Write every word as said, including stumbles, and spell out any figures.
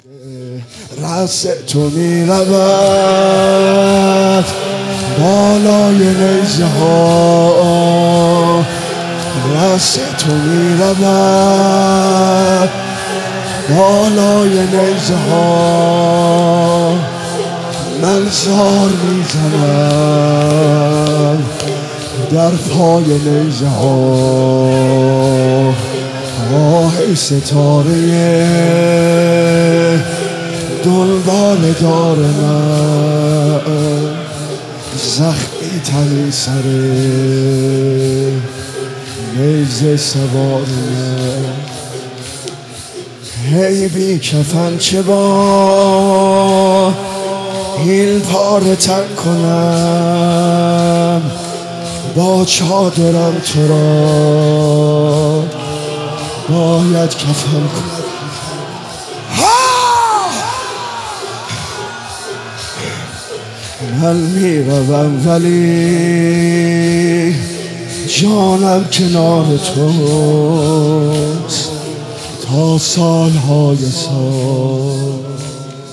رأس تو می رود بالای نیزه ها، رأس تو می رود بالای نیزه ها. من زار می زنم در پای نیزه ها. آه ای ستاره دنبال دار من، زخمی تنی سر نیزه سوار من. هی بی کفن چه با این پاره تن کنم، با چادرم تو را باید کفن کنم. من می روم ولی جانم کنار توست تا سالهای سال.